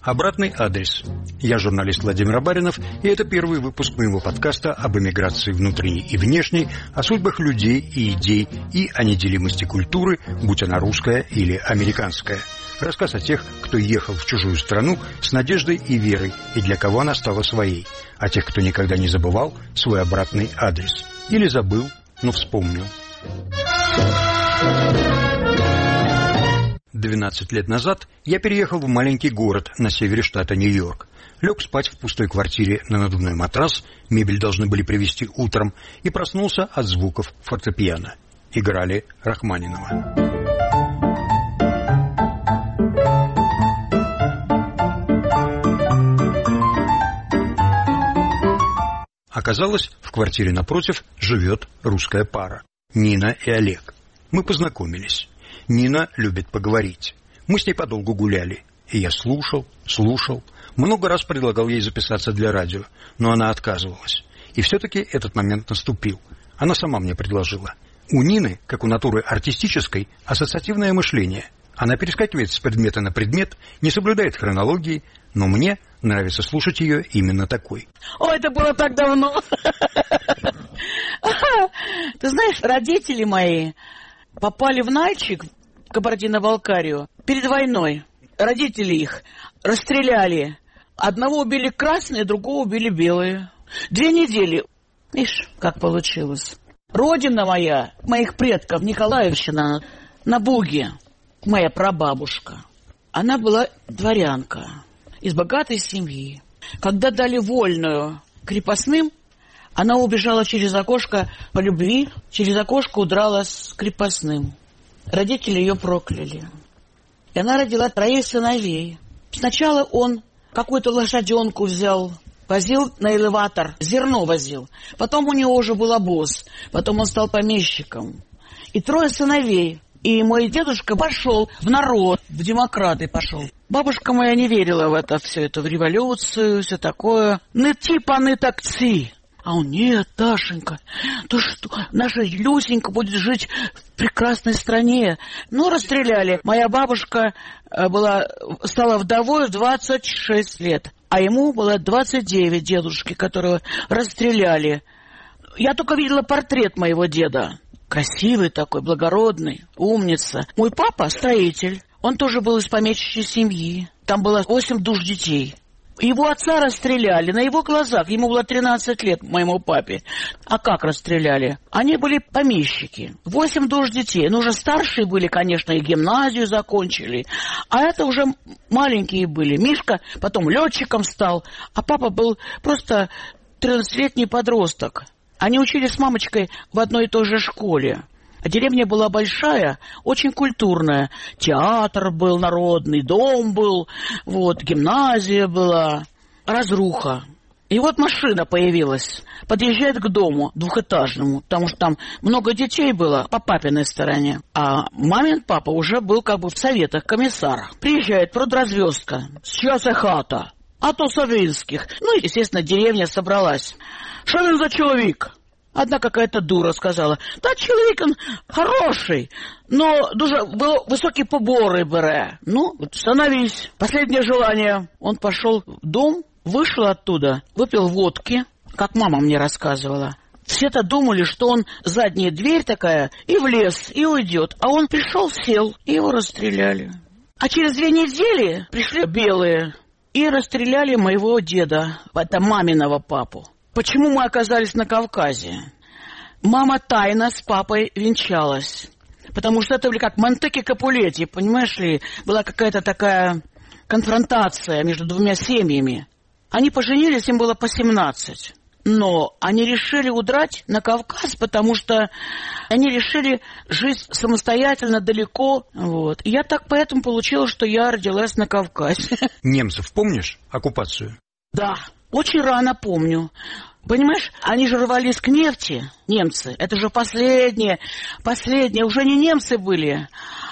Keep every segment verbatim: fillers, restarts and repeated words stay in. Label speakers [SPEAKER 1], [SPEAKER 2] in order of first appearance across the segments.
[SPEAKER 1] Обратный адрес. Я журналист Владимир Абаринов, и это первый выпуск моего подкаста об эмиграции внутренней и внешней, о судьбах людей и идей и о неделимости культуры, будь она русская или американская. Рассказ о тех, кто ехал в чужую страну с надеждой и верой, и для кого она стала своей. О тех, кто никогда не забывал свой обратный адрес. Или забыл, но вспомнил. двенадцать лет назад я переехал в маленький город на севере штата Нью-Йорк. Лег спать в пустой квартире на надувной матрас, мебель должны были привезти утром, и проснулся от звуков фортепиано. Играли Рахманинова. Оказалось, в квартире напротив живет русская пара – Нина и Олег. Мы познакомились. Нина любит поговорить. Мы с ней подолгу гуляли. И я слушал, слушал. Много раз предлагал ей записаться для радио, но она отказывалась. И все-таки этот момент наступил. Она сама мне предложила. У Нины, как у натуры артистической, ассоциативное мышление. Она перескакивает с предмета на предмет, не соблюдает хронологии, но мне нравится слушать ее именно такой.
[SPEAKER 2] О, это было так давно. Ты знаешь, родители мои попали в Нальчик, в Кабардино-Балкарию, перед войной. Родители их расстреляли. Одного убили красные, другого убили белые. Две недели. Видишь, как получилось. Родина моя, моих предков, Николаевщина, на Буге. Моя прабабушка. Она была дворянка из богатой семьи. Когда дали вольную крепостным, она убежала через окошко по любви, через окошко удрала с крепостным. Родители ее прокляли. И она родила троих сыновей. Сначала он какую-то лошаденку взял, возил на элеватор, зерно возил. Потом у него уже был обоз. Потом он стал помещиком. И трое сыновей. И мой дедушка пошел в народ, в демократы пошел. Бабушка моя не верила в это, все это, в революцию, все такое. Не типа, не такси. А он: нет, Дашенька, то что, наша Люсенька будет жить в прекрасной стране. Ну, расстреляли. Моя бабушка была, стала вдовой в двадцать шесть лет, а ему было двадцать девять, дедушки, которого расстреляли. Я только видела портрет моего деда. Красивый такой, благородный, умница. Мой папа строитель, он тоже был из помещичьей семьи. Там было восемь душ детей. Его отца расстреляли на его глазах. Ему было тринадцать лет, моему папе. А как расстреляли? Они были помещики. Восемь душ детей. Ну, уже старшие были, конечно, и гимназию закончили. А это уже маленькие были. Мишка потом летчиком стал. А папа был просто тринадцатилетний подросток. Они учились с мамочкой в одной и той же школе. А деревня была большая, очень культурная. Театр был народный, дом был, вот, гимназия была, разруха. И вот машина появилась, подъезжает к дому двухэтажному, потому что там много детей было по папиной стороне. А мамин папа уже был как бы в советах, комиссарах. Приезжает продразвездка, сейчас и хата, а то Савинских. Ну, естественно, деревня собралась. Что он за человек? Одна какая-то дура сказала: да, чоловік он хороший, но дуже высокие поборы бере. Ну, становись. Последнее желание. Он пошел в дом, вышел оттуда, выпил водки, как мама мне рассказывала. Все-то думали, что он задняя дверь такая, и в лес, и уйдет. А он пришел, сел, и его расстреляли. А через две недели пришли белые и расстреляли моего деда, это маминого папу. Почему мы оказались на Кавказе? Мама тайно с папой венчалась. Потому что это были как Монтеки Капулетти, понимаешь ли? Была какая-то такая конфронтация между двумя семьями. Они поженились, им было по семнадцать. Но они решили удрать на Кавказ, потому что они решили жить самостоятельно, далеко. Вот. И я так поэтому получилось, что я родилась на Кавказе.
[SPEAKER 1] Немцев помнишь? Оккупацию?
[SPEAKER 2] Да. Очень рано помню. Понимаешь, они же рвались к нефти, немцы. Это же последние, последние. Уже не немцы были,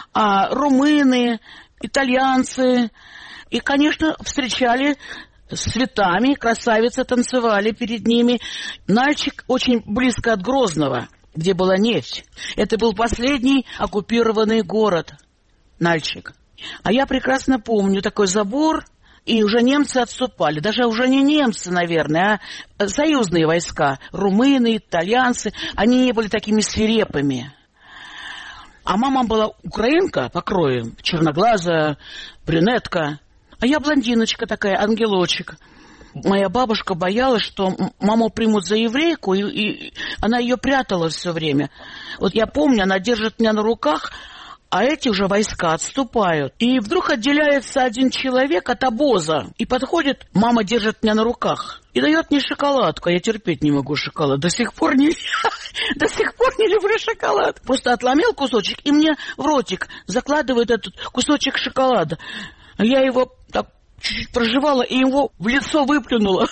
[SPEAKER 2] а румыны, итальянцы. И, конечно, встречали с цветами, красавицы танцевали перед ними. Нальчик очень близко от Грозного, где была нефть. Это был последний оккупированный город, Нальчик. А я прекрасно помню такой забор, И уже немцы отступали. Даже уже не немцы, наверное, а союзные войска. Румыны, итальянцы. Они не были такими свирепыми. А мама была украинка по крою. Черноглазая, брюнетка. А я блондиночка такая, ангелочек. Моя бабушка боялась, что маму примут за еврейку, и, и она ее прятала все время. Вот я помню, она держит меня на руках, а эти уже войска отступают. И вдруг отделяется один человек от обоза. И подходит, мама держит меня на руках. И дает мне шоколадку. Я терпеть не могу шоколад. До сих пор не, до сих пор не люблю шоколад. Просто отломил кусочек, и мне в ротик закладывает этот кусочек шоколада. Я его так чуть-чуть прожевала и его в лицо выплюнула.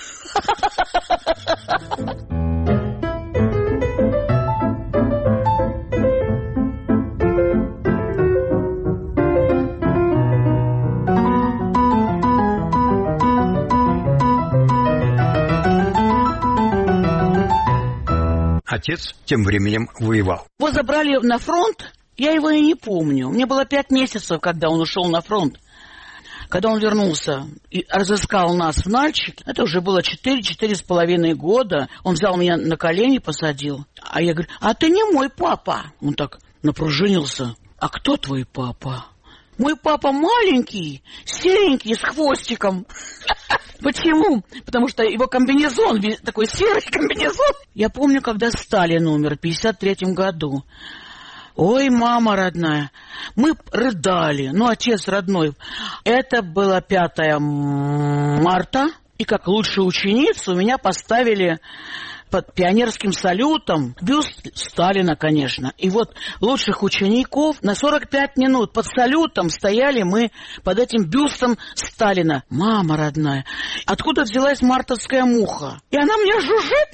[SPEAKER 1] Отец тем временем воевал.
[SPEAKER 2] Его забрали на фронт, я его и не помню. Мне было пять месяцев, когда он ушел на фронт. Когда он вернулся и разыскал нас в Нальчике, это уже было четыре-четыре с половиной года. Он взял меня на колени, посадил. А я говорю, а ты не мой папа. Он так напружинился. А кто твой папа? Мой папа маленький, серенький, с хвостиком. Почему? Потому что его комбинезон, такой серый комбинезон. Я помню, когда Сталин умер в пятьдесят третьем году. Ой, мама родная, мы рыдали, ну, отец родной. Это было пятое марта, и как лучшую ученицу меня поставили под пионерским салютом бюст Сталина, конечно. И вот лучших учеников на сорок пять минут под салютом стояли мы под этим бюстом Сталина. Мама родная, откуда взялась мартовская муха? И она мне жужжит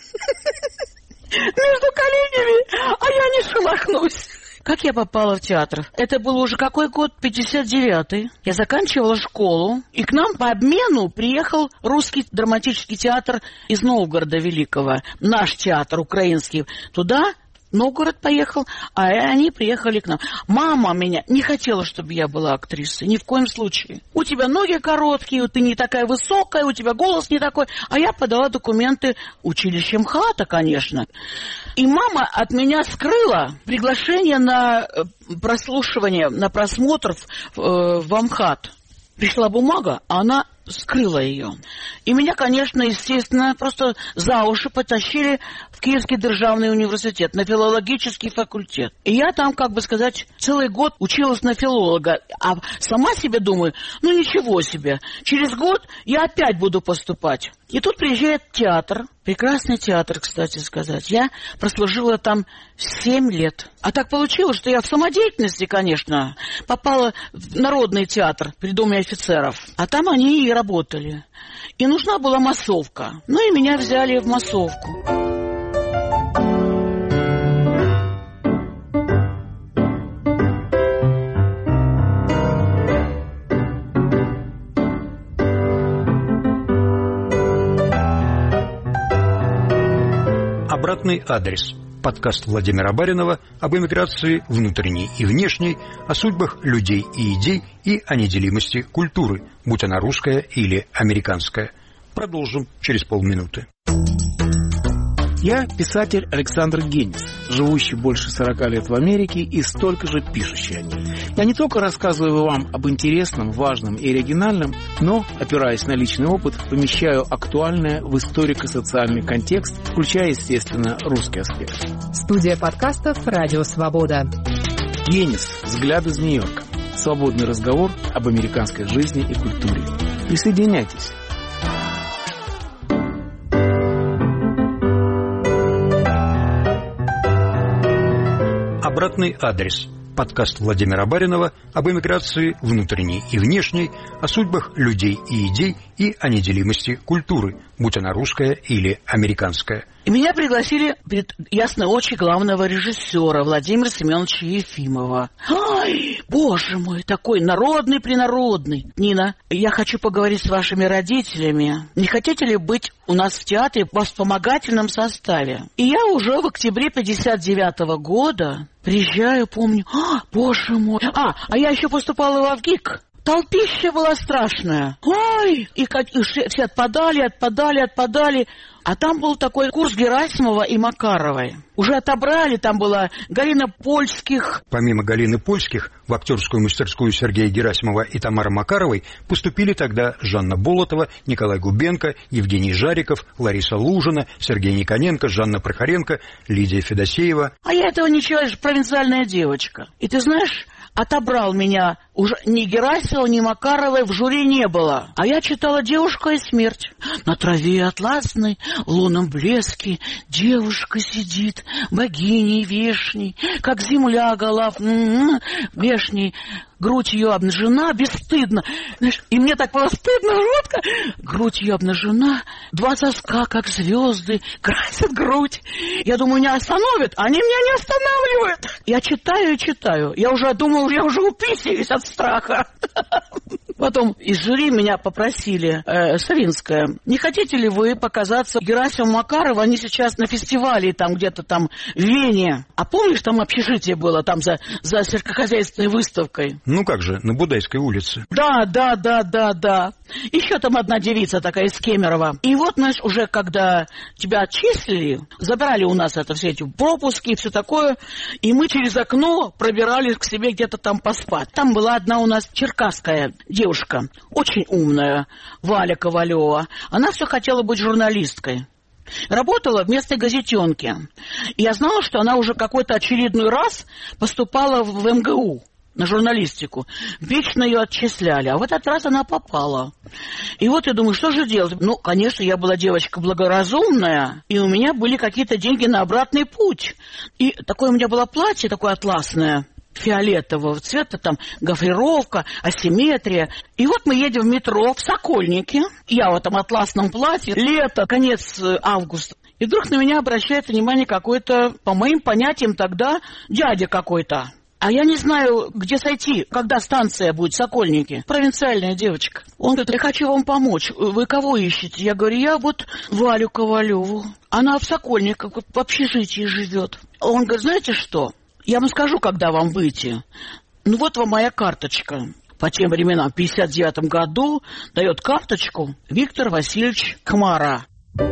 [SPEAKER 2] между коленями, а я не шелохнусь. Как я попала в театр? Это был уже какой год? пятьдесят девятый. Я заканчивала школу, и к нам по обмену приехал русский драматический театр из Новгорода Великого. Наш театр украинский. Туда Новгород поехал, а они приехали к нам. Мама меня не хотела, чтобы я была актрисой, ни в коем случае. У тебя ноги короткие, ты не такая высокая, у тебя голос не такой. А я подала документы училище МХАТа, конечно. И мама от меня скрыла приглашение на прослушивание, на просмотр в, э, в МХАТ. Пришла бумага, а она скрыла ее. И меня, конечно, естественно, просто за уши потащили в Киевский державный университет, на филологический факультет. И я там, как бы сказать, целый год училась на филолога. А сама себе думаю, ну ничего себе, через год я опять буду поступать. И тут приезжает театр, прекрасный театр, кстати сказать. Я прослужила там семь лет. А так получилось, что я в самодеятельности, конечно, попала в Народный театр при Доме офицеров. А там они и работали. И нужна была массовка. Ну и меня взяли в массовку.
[SPEAKER 1] Обратный адрес. Подкаст Владимира Баринова об эмиграции внутренней и внешней, о судьбах людей и идей и о неделимости культуры, будь она русская или американская. Продолжим через полминуты.
[SPEAKER 3] Я писатель Александр Генис, живущий больше сорока лет в Америке и столько же пишущий о ней. Я не только рассказываю вам об интересном, важном и оригинальном, но, опираясь на личный опыт, помещаю актуальное в историко-социальный контекст, включая, естественно, русский аспект.
[SPEAKER 4] Студия подкастов «Радио Свобода».
[SPEAKER 3] Генис. Взгляд из Нью-Йорка. Свободный разговор об американской жизни и культуре. Присоединяйтесь.
[SPEAKER 1] Обратный адрес. Подкаст Владимира Баринова об эмиграции внутренней и внешней, о судьбах людей и идей и о неделимости культуры, будь она русская или американская.
[SPEAKER 2] И меня пригласили перед ясные очи главного режиссера Владимира Семеновича Ефимова. Ай, боже мой, такой народный-принародный. Нина, я хочу поговорить с вашими родителями. Не хотите ли быть у нас в театре в вспомогательном составе? И я уже в октябре пятьдесят девятого года приезжаю, помню. А, боже мой. А, а я еще поступала в ВГИК. Толпища была страшная. Ой! И, как, и все отпадали, отпадали, отпадали. А там был такой курс Герасимова и Макаровой. Уже отобрали, там была Галина Польских.
[SPEAKER 1] Помимо Галины Польских, в актерскую мастерскую Сергея Герасимова и Тамары Макаровой поступили тогда Жанна Болотова, Николай Губенко, Евгений Жариков, Лариса Лужина, Сергей Никоненко, Жанна Прохоренко, Лидия Федосеева.
[SPEAKER 2] А я этого ничего, я же провинциальная девочка. И ты знаешь, отобрал меня уже ни Герасимова, ни Макаровой в жюри не было. А я читала «Девушка и смерть». На траве атласной, в лунном блеске, девушка сидит, богиней вешней, как земля голов, м-м-м, вешней. Грудь ее обнажена, бесстыдно. Знаешь, и мне так было стыдно, жутко. Грудь ее обнажена, два соска, как звезды, красят грудь. Я думаю, меня остановят, они меня не останавливают. Я читаю и читаю. Я уже думал, я уже уписываюсь от страха. Потом из жюри меня попросили, э, Савинская, не хотите ли вы показаться Герасимову, Макарову? Они сейчас на фестивале там где-то там в Вене. А помнишь, там общежитие было там за, за сельскохозяйственной выставкой?
[SPEAKER 1] Ну как же, на Будайской улице.
[SPEAKER 2] Да, да, да, да, да. Еще там одна девица такая из Кемерово. И вот, знаешь, уже когда тебя отчислили, забрали у нас это все эти пропуски и все такое, и мы через окно пробирались к себе где-то там поспать. Там была одна у нас черкасская девушка, очень умная, Валя Ковалева. Она все хотела быть журналисткой. Работала в местной газетенке. И я знала, что она уже какой-то очередной раз поступала в эм гэ у. На журналистику. Вечно ее отчисляли. А в этот раз она попала. И вот я думаю, что же делать? Ну, конечно, я была девочка благоразумная, и у меня были какие-то деньги на обратный путь. И такое у меня было платье, такое атласное, фиолетового цвета, там гофрировка, асимметрия. И вот мы едем в метро в Сокольники. Я в этом атласном платье. Лето, конец августа. И вдруг на меня обращает внимание какой-то, по моим понятиям тогда, дядя какой-то. А я не знаю, где сойти, когда станция будет, Сокольники. Провинциальная девочка. Он говорит, я хочу вам помочь. Вы кого ищете? Я говорю, я вот Валю Ковалеву. Она в Сокольниках, в общежитии живет. Он говорит, знаете что? Я вам скажу, когда вам выйти. Ну вот вам моя карточка. По тем временам, в пятьдесят девятом году, дает карточку Виктор Васильевич Хмара.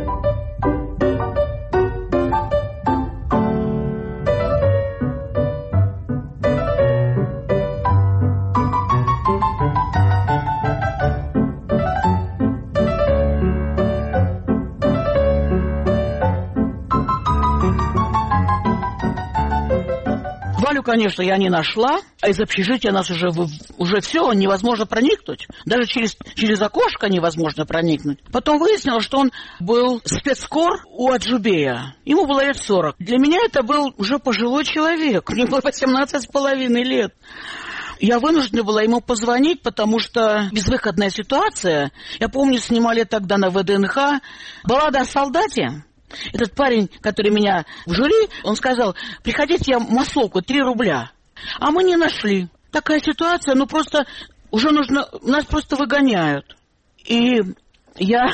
[SPEAKER 2] Валю, конечно, я не нашла, а из общежития нас уже, уже все, невозможно проникнуть. Даже через, через окошко невозможно проникнуть. Потом выяснилось, что он был спецкор у Аджубея. Ему было лет сорок. Для меня это был уже пожилой человек. Мне было восемнадцать с половиной лет. Я вынуждена была ему позвонить, потому что безвыходная ситуация. Я помню, снимали тогда на вэ дэ эн ха «Баллада о солдате». Этот парень, который меня в жюри, он сказал, приходите, я массовку, три рубля. А мы не нашли. Такая ситуация, ну просто уже нужно, нас просто выгоняют. И я,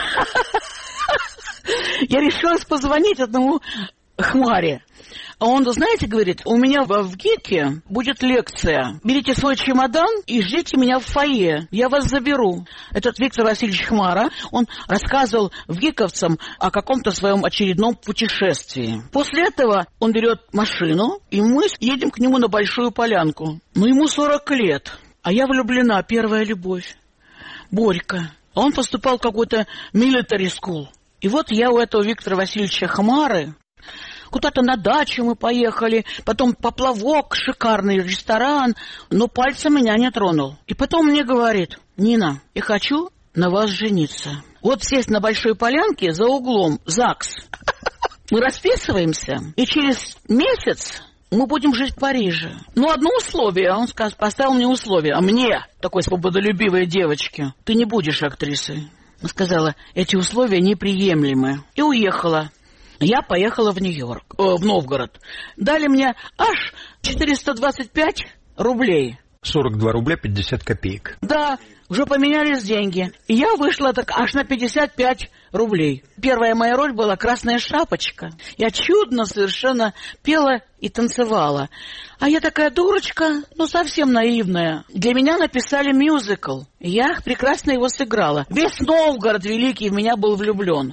[SPEAKER 2] я решилась позвонить одному Хмаре. А он, знаете, говорит, у меня в ГИКе будет лекция. Берите свой чемодан и ждите меня в фойе. Я вас заберу. Этот Виктор Васильевич Хмара, он рассказывал ВГИКовцам о каком-то своем очередном путешествии. После этого он берет машину, и мы едем к нему на Большую Полянку. Ну, ему сорок лет, а я влюблена, первая любовь. Борька. Он поступал в какой-то military school. И вот я у этого Виктора Васильевича Хмары... Куда-то на дачу мы поехали, потом поплавок, шикарный ресторан, но пальцем меня не тронул. И потом мне говорит, Нина, я хочу на вас жениться. Вот сесть на Большой Полянке за углом, ЗАГС. Мы расписываемся, и через месяц мы будем жить в Париже. Ну, одно условие, он сказал, поставил мне условие, а мне, такой свободолюбивой девочке, ты не будешь актрисой. Она сказала, эти условия неприемлемы. И уехала. Я поехала в Нью-Йорк, э, в Новгород. Дали мне аж четыреста двадцать пять рублей.
[SPEAKER 1] сорок два рубля пятьдесят копеек.
[SPEAKER 2] Да, уже поменялись деньги. И я вышла так аж на пятьдесят пять рублей. Первая моя роль была «Красная шапочка». Я чудно совершенно пела и танцевала. А я такая дурочка, ну совсем наивная. Для меня написали мюзикл. Я прекрасно его сыграла. Весь Новгород великий в меня был влюблен.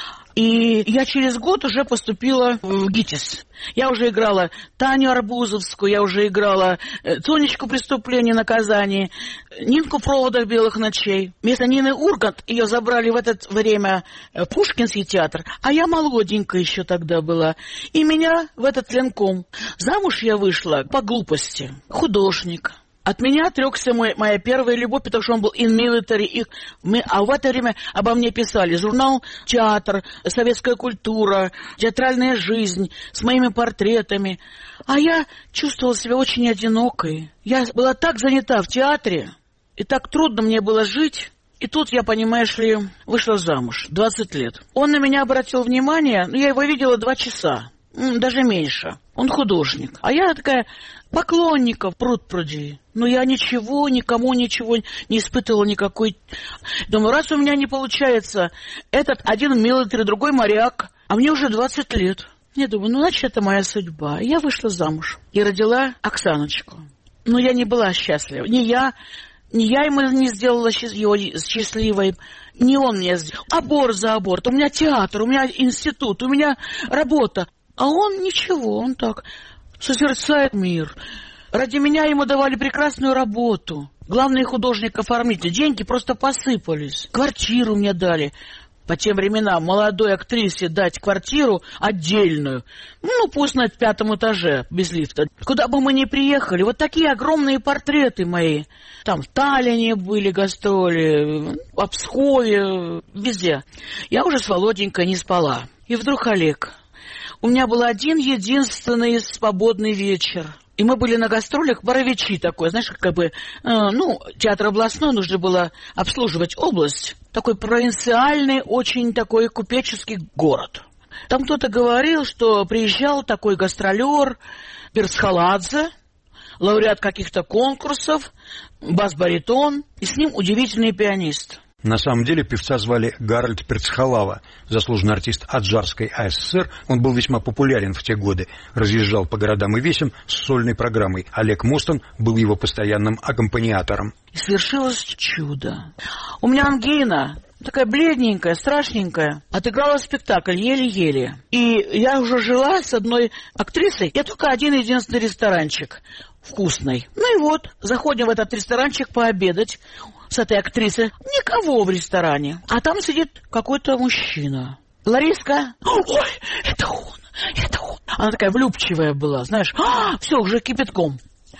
[SPEAKER 2] И я через год уже поступила в ГИТИС. Я уже играла Таню Арбузовскую, я уже играла Сонечку «Преступление и наказание», Нинку в «Проводах белых ночей». Вместо Нины Ургант ее забрали в это время в Пушкинский театр, а я молоденькая еще тогда была. И меня в этот ленком. Замуж я вышла по глупости. Художник. От меня отрекся мой, моя первая любовь, потому что он был in military. И мы, а в это время обо мне писали журнал «Театр», «Советская культура», «Театральная жизнь» с моими портретами. А я чувствовала себя очень одинокой. Я была так занята в театре, и так трудно мне было жить. И тут я, понимаешь ли, вышла замуж, двадцать лет. Он на меня обратил внимание, я его видела два часа, даже меньше. Он художник. А я такая поклонников пруд-пруди. Но я ничего, никому ничего не испытывала никакой... Думаю, раз у меня не получается, этот один милитари, другой моряк, а мне уже двадцать лет. Я думаю, ну, значит, это моя судьба. И я вышла замуж и родила Оксаночку. Но я не была счастлива. Ни я, ни я ему не сделала его счастливой, ни он мне сделал. Аборт за аборт. У меня театр, у меня институт, у меня работа. А он ничего, он так созерцает мир. Ради меня ему давали прекрасную работу. Главный художник-оформитель. Деньги просто посыпались. Квартиру мне дали. По тем временам молодой актрисе дать квартиру отдельную. Ну, пусть на пятом этаже, без лифта. Куда бы мы ни приехали, вот такие огромные портреты мои. Там в Таллине были гастроли, в Пскове, везде. Я уже с Володенькой не спала. И вдруг Олег... У меня был один единственный свободный вечер. И мы были на гастролях, Боровичи такой, знаешь, как бы, э, ну, театр областной, нужно было обслуживать область. Такой провинциальный, очень такой купеческий город. Там кто-то говорил, что приезжал такой гастролер Перцхаладзе, лауреат каких-то конкурсов, бас-баритон, и с ним удивительный пианист.
[SPEAKER 1] На самом деле певца звали Гарольд Перцхалава, заслуженный артист Аджарской АССР. Он был весьма популярен в те годы, разъезжал по городам и весям с сольной программой. Олег Мостон был его постоянным аккомпаниатором.
[SPEAKER 2] И свершилось чудо. У меня ангина, такая бледненькая, страшненькая, отыграла спектакль еле-еле. И я уже жила с одной актрисой, я только один-единственный ресторанчик вкусный. Ну и вот, заходим в этот ресторанчик пообедать с этой актрисой. Никого в ресторане. А там сидит какой-то мужчина. Лариска. Ой, это он, это он. Она такая влюбчивая была, знаешь. А, все, уже кипятком.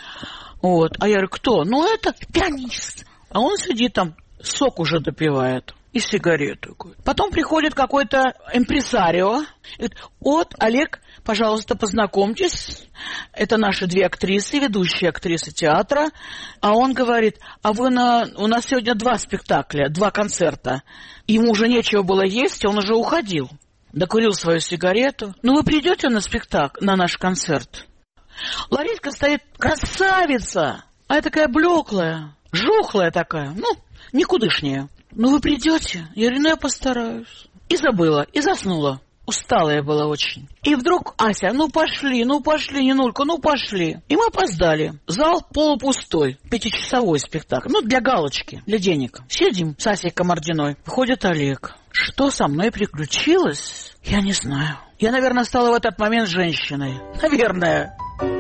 [SPEAKER 2] Вот. А я говорю, кто? Ну, это пианист. А он сидит там, сок уже допивает. И сигарету. Потом приходит какой-то импресарио. И говорит, вот, Олег, пожалуйста, познакомьтесь. Это наши две актрисы, ведущие актрисы театра. А он говорит, а вы на... у нас сегодня два спектакля, два концерта. Ему уже нечего было есть, он уже уходил. Докурил свою сигарету. Ну, вы придете на спектакль, на наш концерт? Лариска стоит, красавица. А я такая блеклая, жухлая такая, ну, никудышняя. Ну, вы придете? Я говорю, ну, я постараюсь. И забыла, и заснула. Усталая была очень. И вдруг, Ася, ну пошли, ну пошли, Нинулька, ну пошли. И мы опоздали. Зал полупустой, пятичасовой спектакль. Ну, для галочки, для денег. Сидим с Асей Комардиной. Входит Олег. Что со мной приключилось? Я не знаю. Я, наверное, стала в этот момент женщиной. Наверное.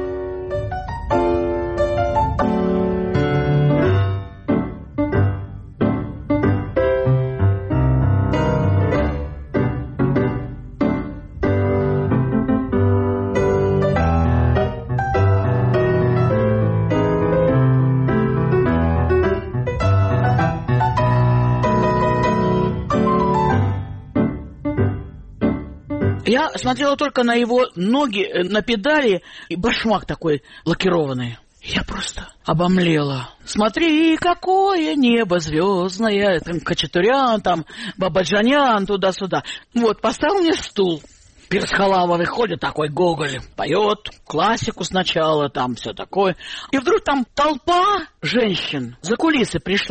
[SPEAKER 2] Я смотрела только на его ноги, на педали, и башмак такой лакированный. Я просто обомлела. Смотри, какое небо звездное. Там Хачатурян, там Бабаджанян, туда-сюда. Вот, поставил мне стул. Перцхалава выходит, такой Гоголь, поет классику сначала, там все такое. И вдруг там толпа женщин за кулисы пришла.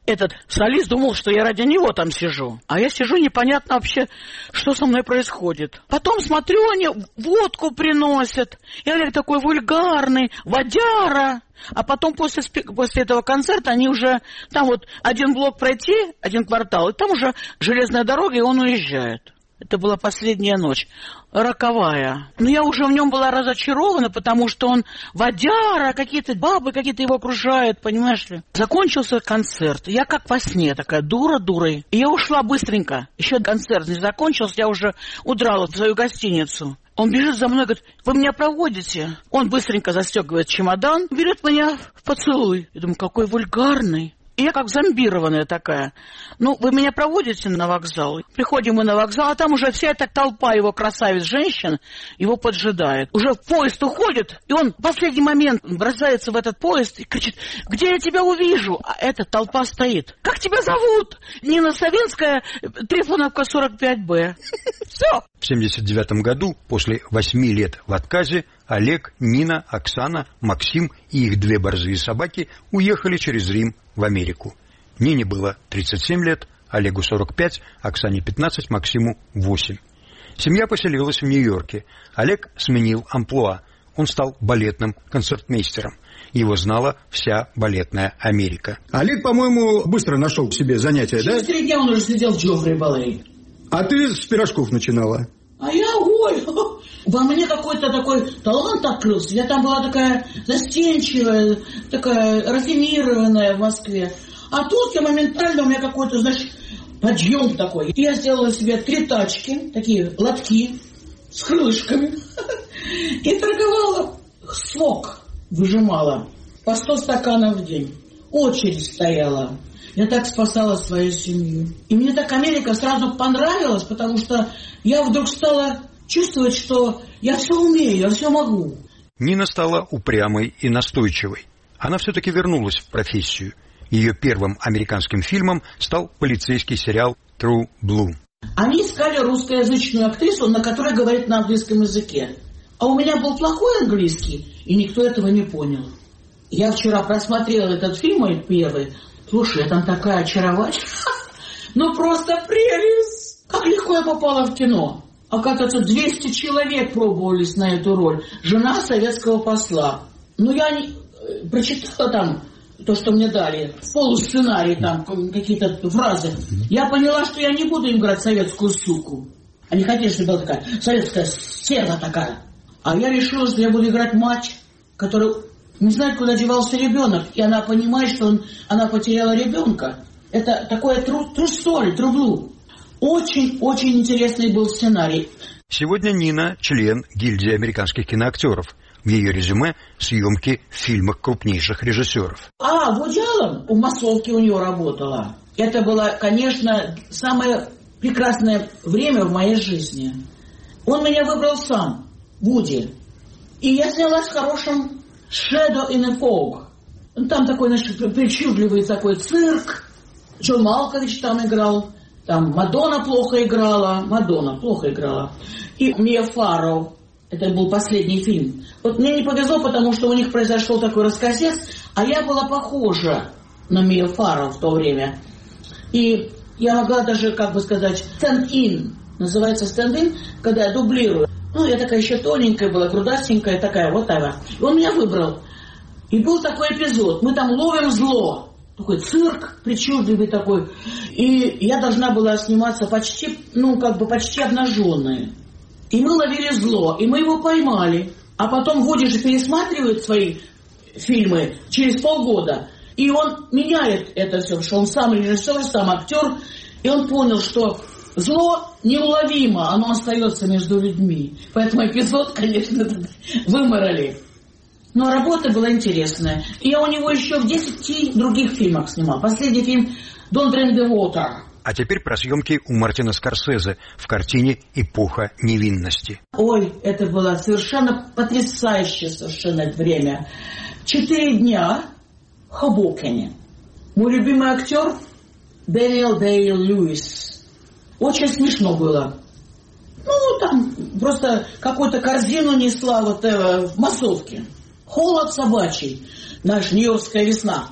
[SPEAKER 2] Этот солист думал, что я ради него там сижу. А я сижу, непонятно вообще, что со мной происходит. Потом смотрю, они водку приносят. И Олег такой вульгарный, водяра. А потом после, после этого концерта они уже... Там вот один блок пройти, один квартал, и там уже железная дорога, и он уезжает. Это была последняя ночь, роковая. Но я уже в нем была разочарована, потому что он водяра, какие-то бабы какие-то его окружают, понимаешь ли. Закончился концерт. Я как во сне такая, дура дурой. И я ушла быстренько. Еще концерт не закончился, я уже удрала в свою гостиницу. Он бежит за мной, говорит, вы меня проводите? Он быстренько застегивает чемодан, берет меня в поцелуй. Я думаю, какой вульгарный. И я как зомбированная такая. Ну, вы меня проводите на вокзал? Приходим мы на вокзал, а там уже вся эта толпа его красавиц-женщин его поджидает. Уже поезд уходит, и он в последний момент бросается в этот поезд и кричит, где я тебя увижу? А эта толпа стоит. Как тебя зовут? Нина Савинская, Трифоновка, сорок пять Б. Все.
[SPEAKER 1] В семьдесят девятом году, после восьми лет в отказе, Олег, Нина, Оксана, Максим и их две борзые собаки уехали через Рим в Америку. Нине было тридцать семь лет, Олегу сорок пять, Оксане пятнадцать, Максиму восемь. Семья поселилась в Нью-Йорке. Олег сменил амплуа. Он стал балетным концертмейстером. Его знала вся балетная Америка.
[SPEAKER 5] Олег, по-моему, быстро нашел себе занятие, да?
[SPEAKER 2] Через три дня он уже сидел в Джоффри балет.
[SPEAKER 5] А ты с пирожков начинала?
[SPEAKER 2] А я, ой, во мне какой-то такой талант открылся. Я там была такая застенчивая, такая рафинированная в Москве. А тут я моментально, у меня какой-то, значит, подъем такой. И я сделала себе три тачки, такие лотки с крылышками. И торговала, сок выжимала по сто стаканов в день. Очередь стояла. Я так спасала свою семью. И мне так Америка сразу понравилась, потому что я вдруг стала чувствовать, что я все умею, я все могу.
[SPEAKER 1] Нина стала упрямой и настойчивой. Она все-таки вернулась в профессию. Ее первым американским фильмом стал полицейский сериал True Blue.
[SPEAKER 2] Они искали русскоязычную актрису, на которой говорит на английском языке. А у меня был плохой английский, и никто этого не понял. Я вчера просмотрела этот фильм, мой первый. Слушай, там такая очаровательная. Ну просто прелесть. Как легко я попала в кино. Оказывается, двести человек пробовались на эту роль. Жена советского посла. Ну, я не прочитала там то, что мне дали. В полусценарии там какие-то фразы. Я поняла, что я не буду им играть советскую суку. Они хотели, чтобы была такая советская стерва такая. А я решила, что я буду играть мать, которая не знает, куда девался ребенок. И она понимает, что он, она потеряла ребенка. Это такое true, true story, true blue. Очень-очень интересный был сценарий.
[SPEAKER 1] Сегодня Нина – член гильдии американских киноактеров. В ее резюме съемки в фильмах крупнейших режиссеров.
[SPEAKER 2] А, Вуди Аллен в массовке у нее работала. Это было, конечно, самое прекрасное время в моей жизни. Он меня выбрал сам, Вуди. И я снялась в хорошем Shadow in the Fog. Там такой, значит, причудливый такой цирк. Джон Малкович там играл. Там Мадонна плохо играла. Мадонна плохо играла. И Мия Фарроу. Это был последний фильм. Вот мне не повезло, потому что у них произошел такой раскосец, а я была похожа на Мию Фарроу в то время. И я могла даже, как бы сказать, stand-in. Называется stand-in, когда я дублирую. Ну, я такая еще тоненькая была, грудастенькая такая, вот она. И он меня выбрал. И был такой эпизод. Мы там ловим зло. Такой цирк причудливый такой. И я должна была сниматься почти, ну, как бы почти обнаженная. И мы ловили зло, и мы его поймали. А потом Вуди же пересматривает свои фильмы через полгода. И он меняет это все, что он сам режиссер, сам актер. И он понял, что зло неуловимо, оно остается между людьми. Поэтому эпизод, конечно, выморали. Но работа была интересная. И я у него еще в десяти других фильмах снимал. Последний фильм «Don't Drink the Water».
[SPEAKER 1] А теперь про съемки у Мартина Скорсезе в картине «Эпоха невинности».
[SPEAKER 2] Ой, это было совершенно потрясающее совершенно время. Четыре дня в Хобокене. Мой любимый актер Дэниел Дэй-Льюис. Очень смешно было. Ну, там просто какую-то корзину несла вот э, в массовке. Холод собачий. Наша нью-йоркская весна.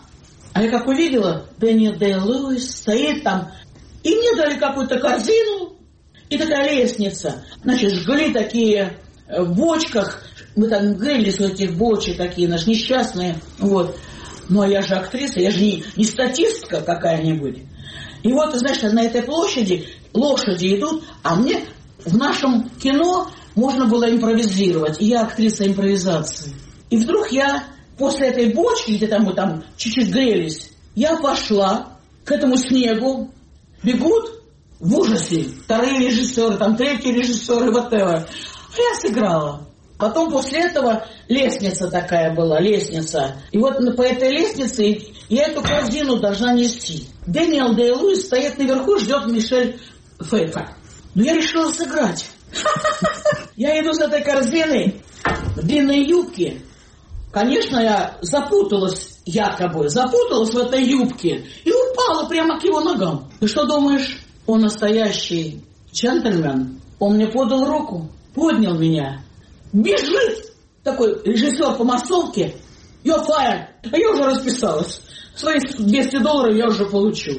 [SPEAKER 2] А я как увидела, Дэниел Дэй-Льюис стоит там, и мне дали какую-то корзину, и такая лестница. Значит, жгли такие в бочках, мы там грелись в этих бочек такие, наши несчастные, вот. Ну, а я же актриса, я же не, не статистка какая-нибудь. И вот, знаешь, на этой площади лошади идут, а мне в нашем кино можно было импровизировать. И я актриса импровизации. И вдруг я после этой бочки, где там мы там чуть-чуть грелись, я пошла к этому снегу, бегут в ужасе вторые режиссеры, там третьи режиссеры, whatever. А я сыграла. Потом после этого лестница такая была, лестница. И вот по этой лестнице я эту корзину должна нести. Дэниел Дэй-Льюис стоит наверху, ждет Мишель Пфайффер. Но я решила сыграть. Я иду с этой корзиной в длинной юбке. Конечно, я запуталась, якобы, запуталась в этой юбке и упала прямо к его ногам. Ты что думаешь? Он настоящий джентльмен. Он мне подал руку, поднял меня. Бежит такой режиссер по массовке. You're fired. А я уже расписалась. Свои двести долларов я уже получу.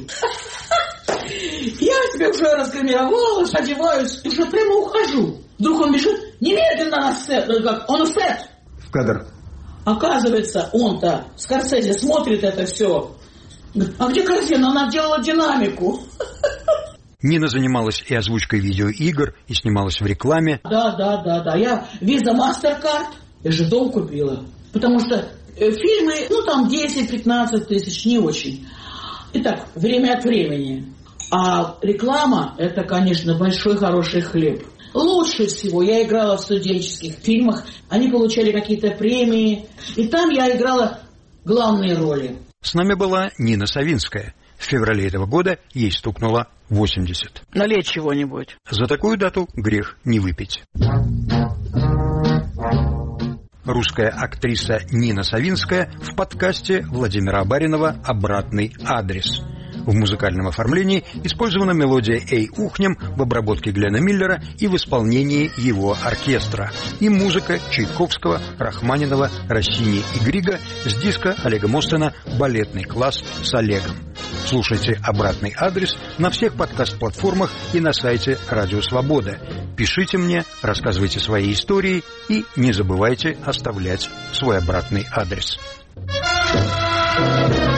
[SPEAKER 2] Я себе уже разгримировалась, одеваюсь и уже прямо ухожу. Вдруг он бежит немедленно на сет. Как? Он в сет.
[SPEAKER 5] В кадр.
[SPEAKER 2] Оказывается, он-то, Скорсезе, смотрит это все. Говорит, а где корзина? Она делала динамику.
[SPEAKER 1] Нина занималась и озвучкой видеоигр, и снималась в рекламе.
[SPEAKER 2] Да, да, да, да. Я Visa MasterCard, я же дом купила. Потому что э, фильмы, ну там десять-пятнадцать тысяч, не очень. Итак, время от времени. А реклама, это, конечно, большой хороший хлеб. Лучше всего я играла в студенческих фильмах. Они получали какие-то премии. И там я играла главные роли.
[SPEAKER 1] С нами была Нина Савинская. В феврале этого года ей стукнуло восемьдесят.
[SPEAKER 2] Налей чего-нибудь.
[SPEAKER 1] За такую дату грех не выпить. Русская актриса Нина Савинская в подкасте Владимира Баринова «Обратный адрес». В музыкальном оформлении использована мелодия «Эй, ухнем» в обработке Глена Миллера и в исполнении его оркестра. И музыка Чайковского, Рахманинова, Россини и Грига с диска Олега Мостена «Балетный класс с Олегом». Слушайте «Обратный адрес» на всех подкаст-платформах и на сайте Радио Свобода. Пишите мне, рассказывайте свои истории и не забывайте оставлять свой обратный адрес.